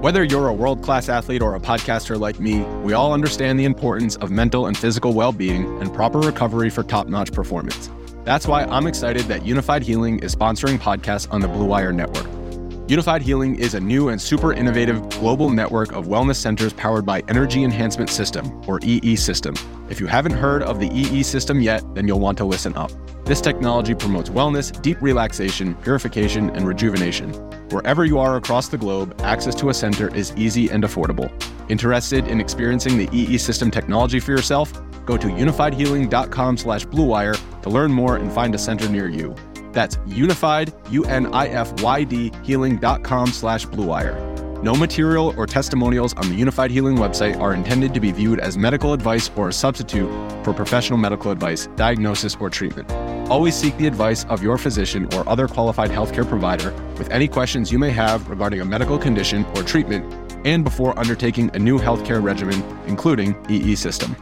Whether you're a world-class athlete or a podcaster like me, we all understand the importance of mental and physical well-being and proper recovery for top-notch performance. That's why I'm excited that Unified Healing is sponsoring podcasts on the Blue Wire Network. Unified Healing is a new and super innovative global network of wellness centers powered by Energy Enhancement System, or EE System. If you haven't heard of the EE System yet, then you'll want to listen up. This technology promotes wellness, deep relaxation, purification, and rejuvenation. Wherever you are across the globe, access to a center is easy and affordable. Interested in experiencing the EE System technology for yourself? Go to unifiedhealing.com/bluewire to learn more and find a center near you. That's unified, UNIFYD, healing.com/bluewire. No material or testimonials on the Unified Healing website are intended to be viewed as medical advice or a substitute for professional medical advice, diagnosis, or treatment. Always seek the advice of your physician or other qualified healthcare provider with any questions you may have regarding a medical condition or treatment and before undertaking a new healthcare regimen, including EE System.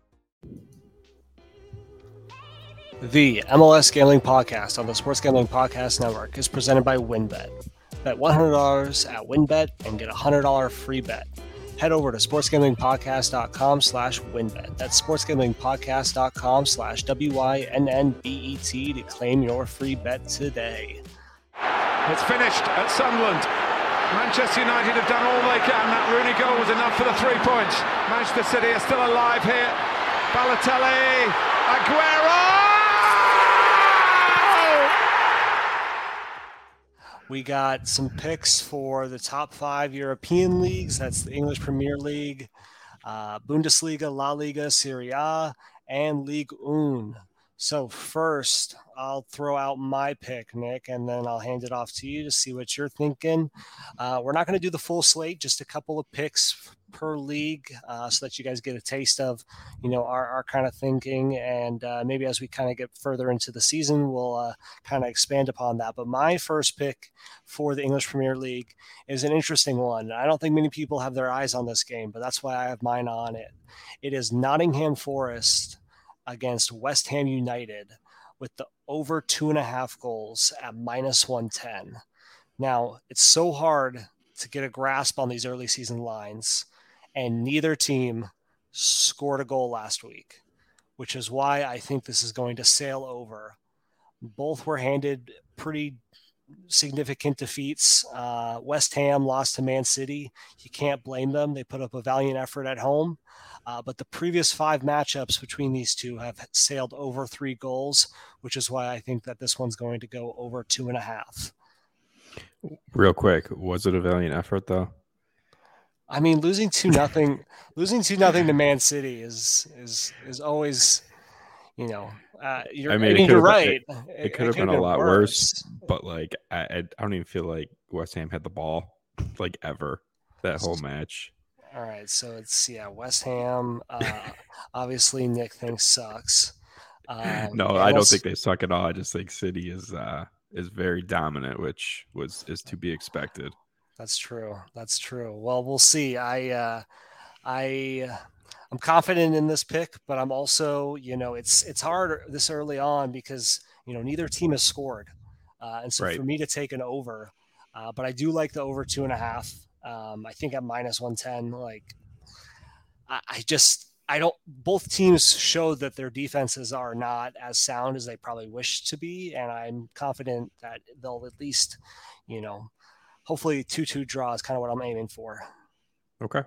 The MLS Gambling Podcast on the Sports Gambling Podcast Network is presented by WynnBET. Bet $100 at WynnBET and get a $100 free bet. Head over to sportsgamblingpodcast.com/WynnBET. That's sportsgamblingpodcast.com/WYNNBET to claim your free bet today. It's finished at Sunderland. Manchester United have done all they can. That Rooney goal was enough for the 3 points. Manchester City are still alive here. Balotelli, Aguero! We got some picks for the top 5 European leagues. That's the English Premier League, Bundesliga, La Liga, Serie A, and Ligue 1. So first, I'll throw out my pick, Nick, and then I'll hand it off to you to see what you're thinking. We're not going to do the full slate, just a couple of picks per league so that you guys get a taste of, our kind of thinking. And maybe as we kind of get further into the season, we'll kind of expand upon that. But my first pick for the English Premier League is an interesting one. I don't think many people have their eyes on this game, but that's why I have mine on it. It is Nottingham Forest against West Ham United with the over 2.5 goals at -110. Now, it's so hard to get a grasp on these early season lines, and neither team scored a goal last week, which is why I think this is going to sail over. Both were handed pretty significant defeats. West Ham lost to Man City. You can't blame them. They put up a valiant effort at home. But the previous 5 matchups between these two have sailed over 3 goals, which is why I think that this one's going to go over 2.5. Real quick, was it a valiant effort though? I mean, losing 2-0 to Man City is always, you're right. It could have been a lot worse, but I don't even feel like West Ham had the ball ever that whole match. All right, so it's West Ham. Obviously, Nick thinks sucks. No, I don't think they suck at all. I just think City is very dominant, which is to be expected. That's true. Well, we'll see. I'm confident in this pick, but I'm also, it's hard this early on because neither team has scored, and so for me to take an over, but I do like the over 2.5. I think at -110, both teams showed that their defenses are not as sound as they probably wish to be. And I'm confident that they'll at least, hopefully 2-2 draw is kind of what I'm aiming for. Okay.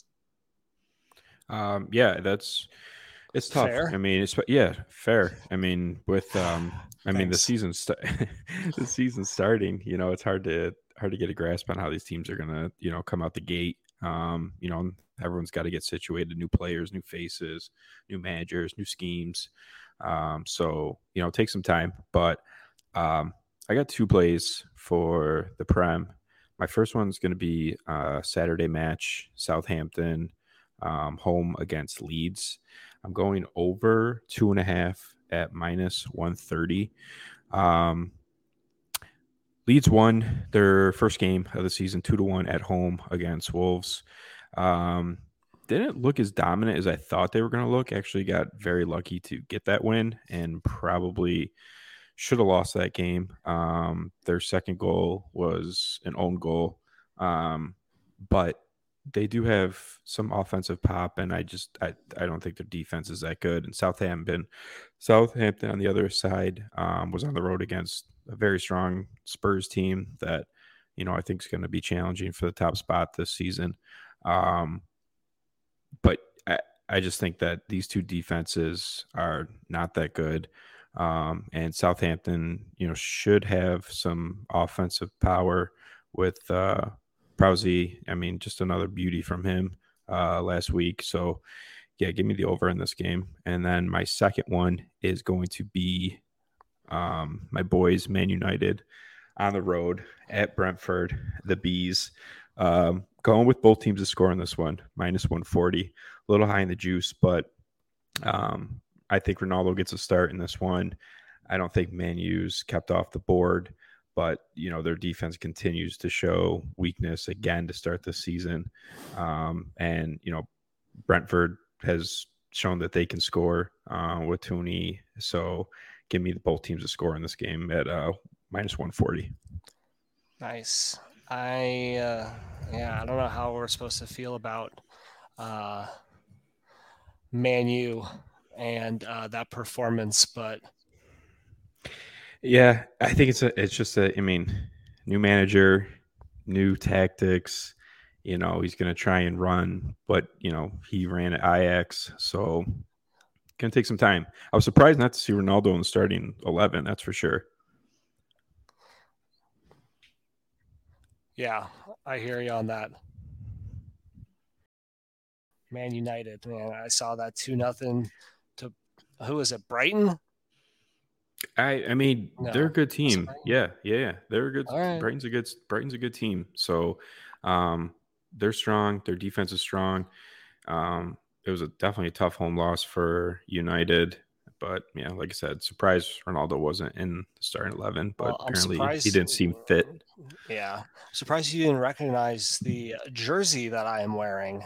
It's tough. Fair. I mean, fair. I mean, with, the season's starting, it's hard to get a grasp on how these teams are going to, come out the gate. Everyone's got to get situated, new players, new faces, new managers, new schemes. So, take some time, but I got 2 plays for the Prem. My first one's going to be a Saturday match, Southampton home against Leeds. I'm going over 2.5 at -130. Leeds won their first game of the season 2-1 at home against Wolves. Didn't look as dominant as I thought they were going to look. Actually got very lucky to get that win and probably should have lost that game. Their second goal was an own goal. But they do have some offensive pop, and I don't think their defense is that good. And Southampton on the other side was on the road against a very strong Spurs team that, I think is going to be challenging for the top spot this season. But I just think that these two defenses are not that good. And Southampton, should have some offensive power with Prowsey. I mean, just another beauty from him last week. So, yeah, give me the over in this game. And then my second one is going to be my boys, Man United, on the road at Brentford, the Bees. Going with both teams to score in this one, -140. A little high in the juice, but I think Ronaldo gets a start in this one. I don't think Man U's kept off the board, but, their defense continues to show weakness again to start this season. And, Brentford has shown that they can score with Tooney. So give me both teams to score in this game at -140. Nice. I don't know how we're supposed to feel about Man U and that performance, but yeah, I think it's just new manager, new tactics. He's going to try and run, but he ran at Ajax, so going to take some time. I was surprised not to see Ronaldo in the starting 11. That's for sure. Yeah, I hear you on that. Man United, man, I saw that 2-0 to who is it? Brighton. I mean, no, they're a good team. Yeah. They're a good. Right. Brighton's a good team. So, they're strong. Their defense is strong. It was definitely a tough home loss for United, but yeah, like I said, surprised Ronaldo wasn't in the starting 11, but apparently he didn't seem fit. Yeah, surprised you didn't recognize the jersey that I am wearing.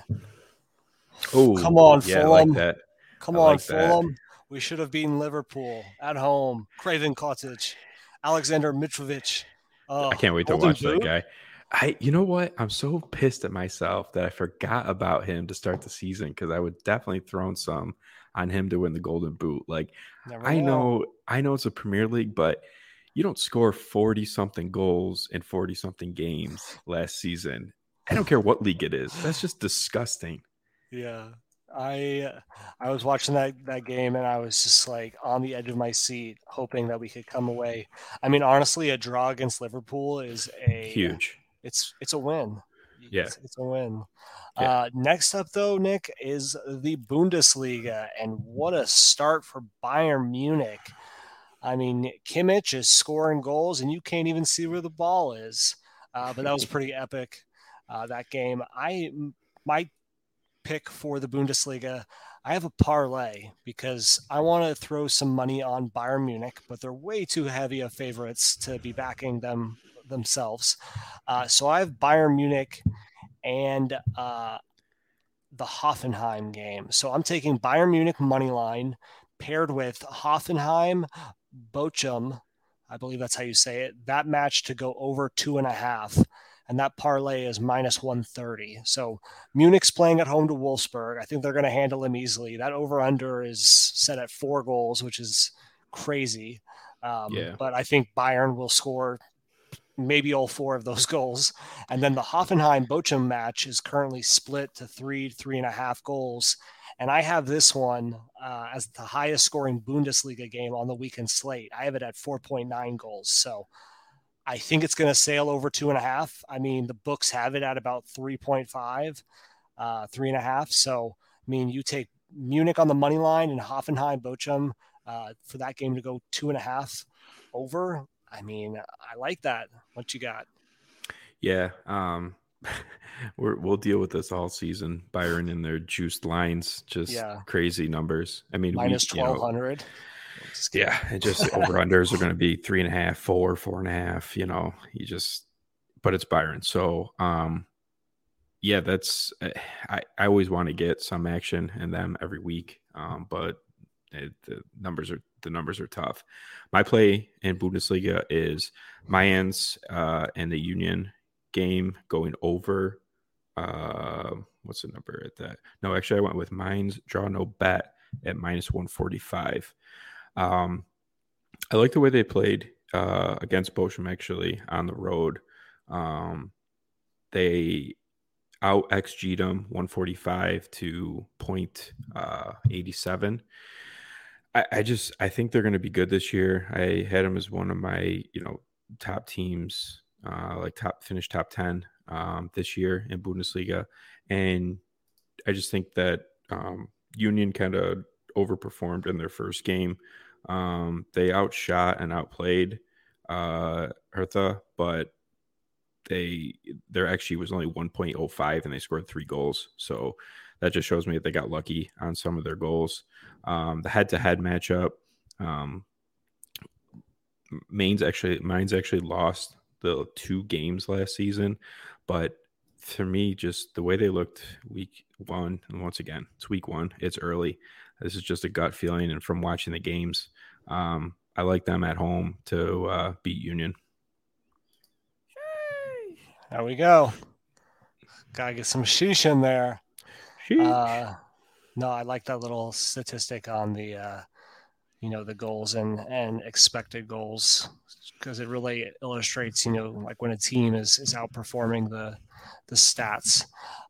Oh, come on, yeah, Fulham! I like that. Come on, Fulham! We should have beaten Liverpool at home. Craven Cottage, Alexander Mitrovic. I can't wait to watch that guy. You know what? I'm so pissed at myself that I forgot about him to start the season, because I would definitely thrown some on him to win the Golden Boot. Like, I know it's a Premier League, but you don't score 40-something goals in 40-something games last season. I don't care what league it is. That's just disgusting. Yeah. I was watching that game, and I was just like on the edge of my seat, hoping that we could come away. I mean, honestly, a draw against Liverpool is huge. It's a win. Yeah, it's a win. Yeah. Next up, though, Nick, is the Bundesliga, and what a start for Bayern Munich. I mean, Kimmich is scoring goals, and you can't even see where the ball is. But that was pretty epic, that game. My pick for the Bundesliga, I have a parlay because I want to throw some money on Bayern Munich, but they're way too heavy of favorites to be backing them themselves. So I have Bayern Munich and the Hoffenheim game. So I'm taking Bayern Munich money line paired with Hoffenheim Bochum, I believe that's how you say it, that match to go over 2.5. And that parlay is -130. So Munich's playing at home to Wolfsburg. I think they're going to handle him easily. That over-under is set at 4 goals, which is crazy. But I think Bayern will score maybe all 4 of those goals. And then the Hoffenheim-Bochum match is currently split to 3.5 goals. And I have this one as the highest scoring Bundesliga game on the weekend slate. I have it at 4.9 goals. So I think it's going to sail over 2.5. I mean, the books have it at about 3.5, 3.5. So, I mean, you take Munich on the money line and Hoffenheim, Bochum for that game to go 2.5 over. I mean, I like that. What you got? Yeah. We'll deal with this all season. Bayern and their juiced lines, just crazy numbers. I mean, -1,200. Yeah, and just over-unders are going to be 3.5, 4, 4.5. But it's Bayern. So, that's I always want to get some action in them every week. But the numbers are tough. My play in Bundesliga is Mainz and the Union game going over what's the number at that? No, actually, I went with Mines draw no bet at -145. I like the way they played against Bochum, actually, on the road. They out XG'd them 145 to 0.87. I think they're going to be good this year. I had them as one of my, top teams, finished top 10 this year in Bundesliga. And I just think that Union kind of overperformed in their first game. They outshot and outplayed Hertha, but their XG was only 1.05 and they scored 3 goals. So that just shows me that they got lucky on some of their goals. The head-to-head matchup, Mainz actually lost the 2 games last season, but for me, just the way they looked week 1, and once again, it's week 1, it's early. This is just a gut feeling, and from watching the games, I like them at home to beat Union. There we go. Gotta get some sheesh in there. No, I like that little statistic on the the goals and expected goals, because it really illustrates like when a team is outperforming the stats.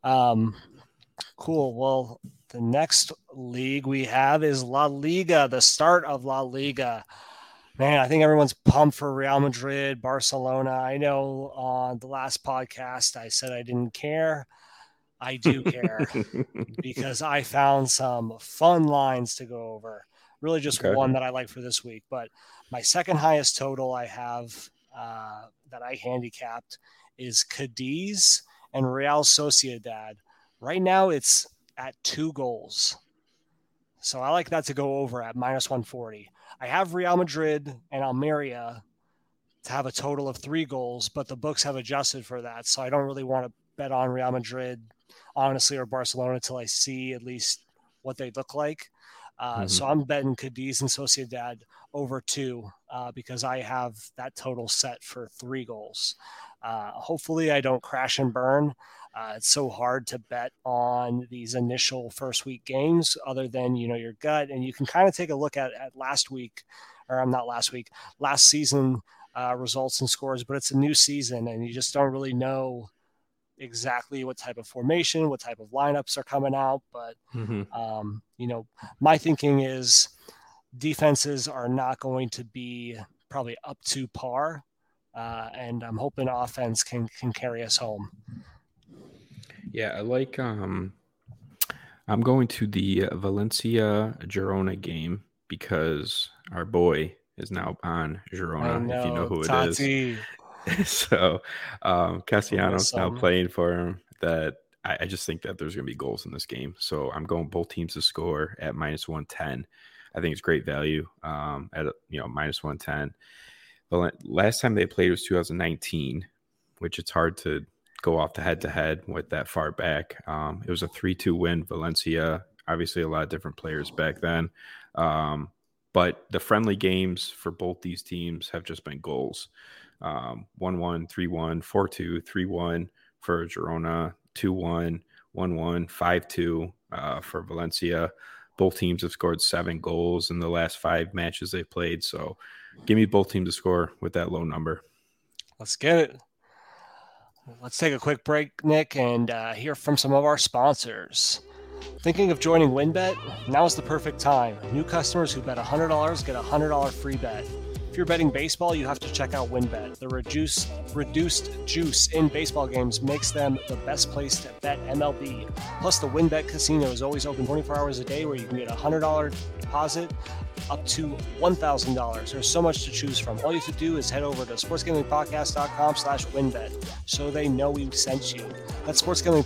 Cool. Well, the next league we have is La Liga, the start of La Liga. Man, I think everyone's pumped for Real Madrid, Barcelona. I know on the last podcast I said I didn't care. I do care because I found some fun lines to go over. Really just one that I like for this week. But my second highest total I have that I handicapped is Cadiz and Real Sociedad. Right now it's at 2 goals. So I like that to go over at -140. I have Real Madrid and Almeria to have a total of 3 goals, but the books have adjusted for that. So I don't really want to bet on Real Madrid, honestly, or Barcelona until I see at least what they look like. So I'm betting Cadiz and Sociedad over 2 because I have that total set for 3 goals. Hopefully I don't crash and burn. It's so hard to bet on these initial first week games other than, your gut. And you can kind of take a look at last season results and scores, but it's a new season and you just don't really know exactly what type of formation, what type of lineups are coming out. But, my thinking is defenses are not going to be probably up to par. And I'm hoping offense can carry us home. Yeah, I like I'm going to the Valencia Girona game because our boy is now on Girona, if you know who Tati. It is. So Castellanos now playing for him. That I just think that there's going to be goals in this game. So I'm going both teams to score at -110. I think it's great value at -110. But last time they played was 2019, which it's hard to go off the head-to-head with that far back. It was a 3-2 win, Valencia. Obviously, a lot of different players back then. But the friendly games for both these teams have just been goals. 1-1, 3-1, 4-2, 3-1 for Girona, 2-1, 1-1, 5-2 for Valencia. Both teams have scored 7 goals in the last 5 matches they played. So give me both teams to score with that low number. Let's get it. Let's take a quick break, Nick, and hear from some of our sponsors. Thinking of joining WynnBET? Now is the perfect time. New customers who bet $100 get a $100 free bet. If you're betting baseball, you have to check out WynnBET. The reduced juice in baseball games makes them the best place to bet MLB. Plus, the WynnBET casino is always open 24 hours a day where you can get a $100 deposit up to $1,000. There's so much to choose from. All you have to do is head over to sportsgamblingpodcast.com/WynnBET so they know we sent you. That's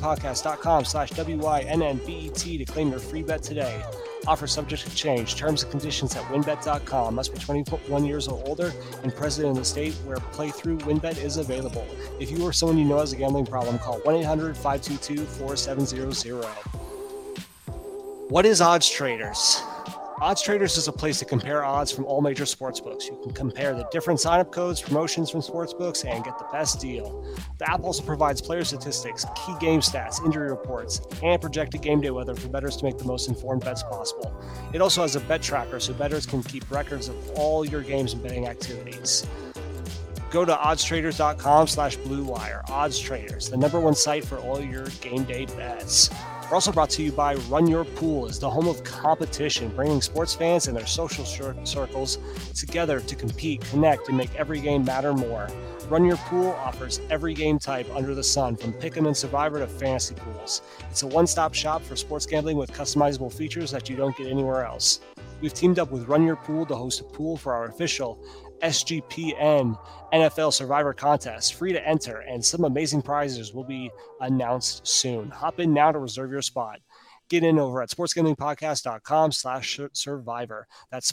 sportsgamblingpodcast.com/WYNNBET to claim your free bet today. Offer subject to change. Terms and conditions at wynnbet.com. Must be 21 years or older and present in the state where playthrough WynnBET is available. If you or someone you know has a gambling problem, call 1-800-522-4700. What is Odds Traders? Odds Traders is a place to compare odds from all major sportsbooks. You can compare the different sign-up codes, promotions from sportsbooks, and get the best deal. The app also provides player statistics, key game stats, injury reports, and projected game day weather for bettors to make the most informed bets possible. It also has a bet tracker so bettors can keep records of all your games and betting activities. Go to oddstraders.com/Blue Wire. Odds Traders, the #1 site for all your game day bets. We're also brought to you by Run Your Pool, is the home of competition, bringing sports fans and their social circles together to compete, connect, and make every game matter more. Run Your Pool offers every game type under the sun, from Pick'em and Survivor to fantasy pools. It's a one-stop shop for sports gambling with customizable features that you don't get anywhere else. We've teamed up with Run Your Pool to host a pool for our official SGPN NFL Survivor contest, free to enter, and some amazing prizes will be announced soon. Hop in now to reserve your spot. Get in over at sportsgamblingpodcast.com/survivor. That's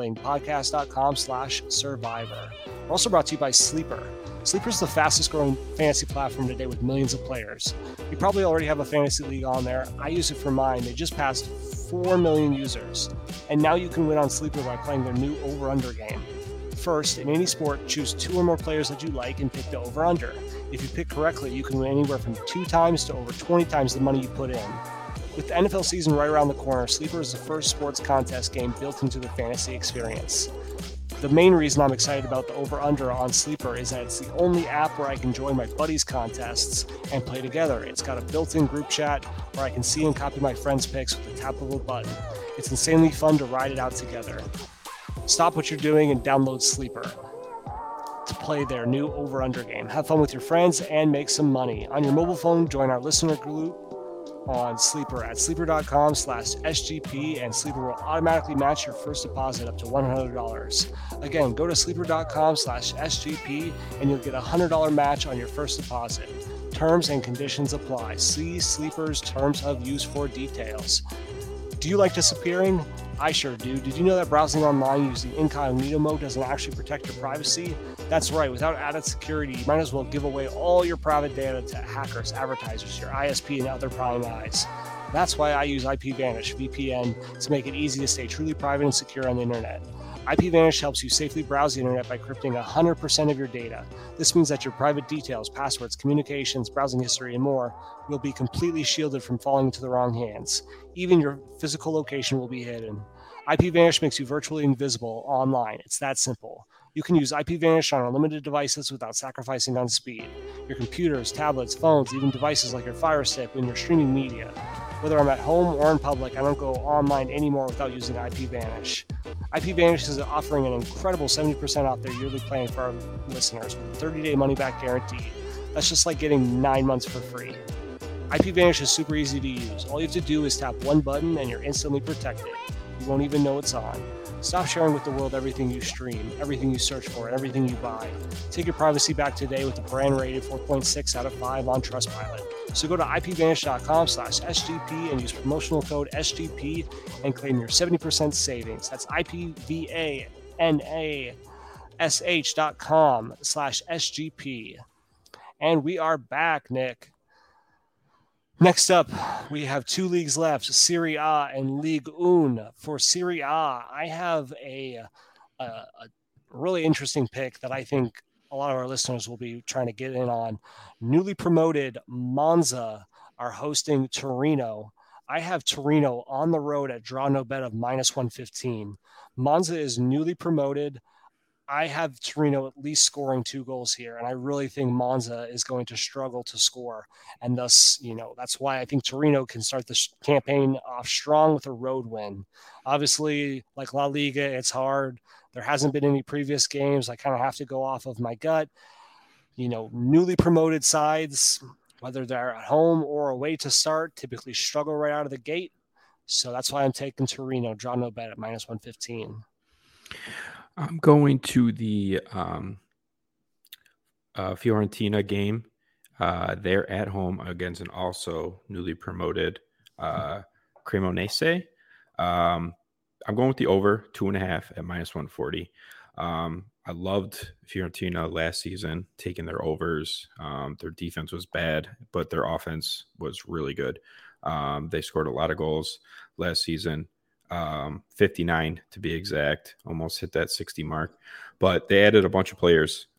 sportsgamblingpodcast.com/survivor. We're also brought to you by Sleeper. Sleeper is the fastest growing fantasy platform today with millions of players. You probably already have a fantasy league on there. I use it for mine. They just passed 4 million users. And now you can win on Sleeper by playing their new over-under game. First, in any sport, choose 2 or more players that you like and pick the over-under. If you pick correctly, you can win anywhere from 2 times to over 20 times the money you put in. With the NFL season right around the corner, Sleeper is the first sports contest game built into the fantasy experience. The main reason I'm excited about the over-under on Sleeper is that it's the only app where I can join my buddies' contests and play together. It's got a built-in group chat where I can see and copy my friends' picks with the tap of a button. It's insanely fun to ride it out together. Stop what you're doing and download Sleeper to play their new over-under game. Have fun with your friends and make some money. On your mobile phone, join our listener group on Sleeper at sleeper.com/SGP, and Sleeper will automatically match your first deposit up to $100. Again, go to sleeper.com/SGP and you'll get a $100 match on your first deposit. Terms and conditions apply. See Sleeper's terms of use for details. Do you like disappearing? I sure do. Did you know that browsing online using incognito mode doesn't actually protect your privacy? That's right. Without added security, you might as well give away all your private data to hackers, advertisers, your ISP, and other prying eyes. That's why I use IPVanish VPN to make it easy to stay truly private and secure on the internet. IPVanish helps you safely browse the internet by encrypting 100% of your data. This means that your private details, passwords, communications, browsing history, and more will be completely shielded from falling into the wrong hands. Even your physical location will be hidden. IPVanish makes you virtually invisible online. It's that simple. You can use IPVanish on unlimited devices without sacrificing on speed. Your computers, tablets, phones, even devices like your Fire Stick when you're streaming media. Whether I'm at home or in public, I don't go online anymore without using IPVanish. IPVanish is offering an incredible 70% off their yearly plan for our listeners with a 30-day money-back guarantee. That's just like getting 9 months for free. IPVanish is super easy to use. All you have to do is tap one button and you're instantly protected. You won't even know it's on. Stop sharing with the world everything you stream, everything you search for, and everything you buy. Take your privacy back today with a brand rated 4.6 out of 5 on Trustpilot. So go to IPVanish.com/SGP and use promotional code SGP and claim your 70% savings. That's IPVANASH.com/SGP. And we are back, Nick. Next up, we have 2 leagues left, Serie A and Ligue 1. For Serie A, I have a really interesting pick that I think a lot of our listeners will be trying to get in on. Newly promoted Monza are hosting Torino. I have Torino on the road at draw no bet of -115. Monza is newly promoted. I have Torino at least scoring 2 goals here, and I really think Monza is going to struggle to score. And thus, that's why I think Torino can start the campaign off strong with a road win. Obviously, like La Liga, it's hard. There hasn't been any previous games. I kind of have to go off of my gut. Newly promoted sides, whether they're at home or away to start, typically struggle right out of the gate. So that's why I'm taking Torino, draw no bet at -115. I'm going to the Fiorentina game. They're at home against an also newly promoted Cremonese. I'm going with the over 2.5 at -140. I loved Fiorentina last season, taking their overs. Their defense was bad, but their offense was really good. They scored a lot of goals last season. 59 to be exact, almost hit that 60 mark. But they added a bunch of players.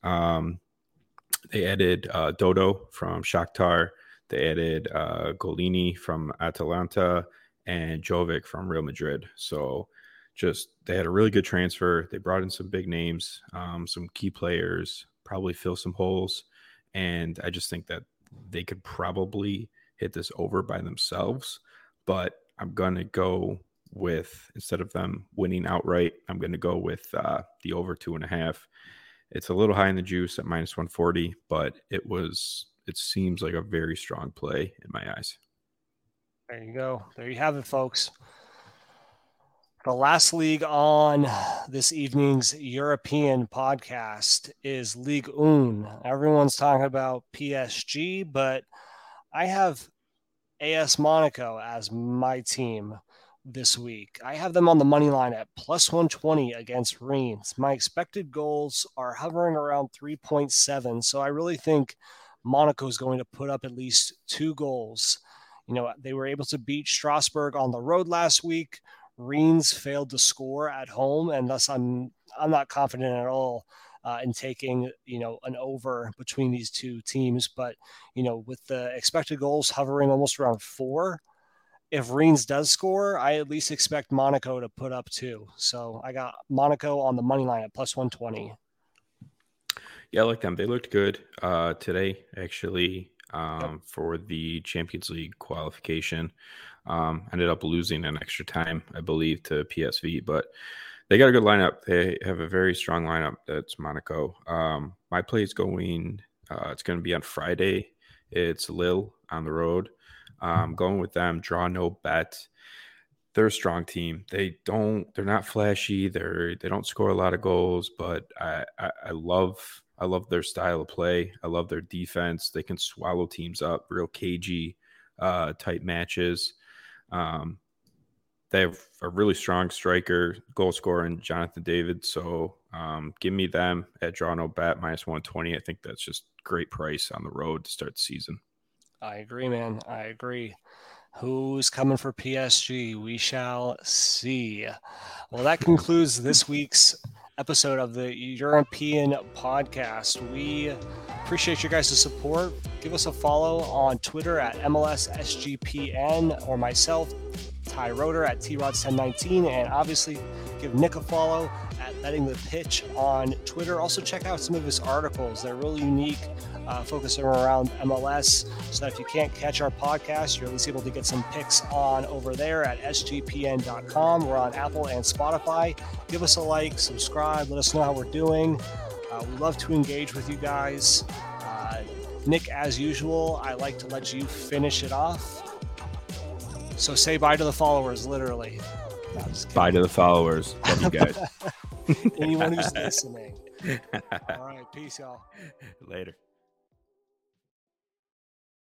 They added Dodo from Shakhtar. They added Golini from Atalanta and Jovic from Real Madrid. So just they had a really good transfer. They brought in some big names, some key players, probably fill some holes. And I just think that they could probably hit this over by themselves. But I'm going to go with, instead of them winning outright, I'm going to go with the over 2.5. It's a little high in the juice at minus 140, but it seems like a very strong play in my eyes. There you go. There you have it, folks. The last league on this evening's European podcast is Ligue 1. Everyone's talking about PSG, but I have AS Monaco as my team this week. I have them on the money line at plus 120 against Reims. My expected goals are hovering around 3.7, so I really think Monaco is going to put up at least 2 goals. You know, they were able to beat Strasbourg on the road last week. Reims failed to score at home, and thus I'm not confident at all in taking, an over between these two teams. But, with the expected goals hovering almost around 4, if Reims does score, I at least expect Monaco to put up 2. So I got Monaco on the money line at plus 120. Yeah, I like them. They looked good today, actually, for the Champions League qualification. Ended up losing in extra time, I believe, to PSV, but they got a good lineup. They have a very strong lineup. That's Monaco. My play is going, it's going to be on Friday. It's Lille on the road. Going with them, draw no bet. They're a strong team. They're not flashy. They don't score a lot of goals, but I love their style of play. I love their defense. They can swallow teams up, real cagey type matches. They have a really strong striker, goal scorer in Jonathan David. So give me them at draw no bet minus 120. I think that's just great price on the road to start the season. I agree, man. I agree. Who's coming for PSG? We shall see. Well, that concludes this week's episode of the European podcast. We appreciate your guys' support. Give us a follow on Twitter at MLSSGPN or myself, Ty Roeder at TRods1019, and obviously give Nick a follow at Betting the Pitch on Twitter. Also check out some of his articles. They're really unique, focusing around MLS, so that if you can't catch our podcast, you're at least able to get some picks on over there at sgpn.com. We're on Apple and Spotify. Give us a like, subscribe, let us know how we're doing. We love to engage with you guys. Nick, as usual, I like to let you finish it off. So say bye to the followers, literally. No, bye to the followers. Love you guys. Anyone who's listening. All right. Peace, y'all. Later.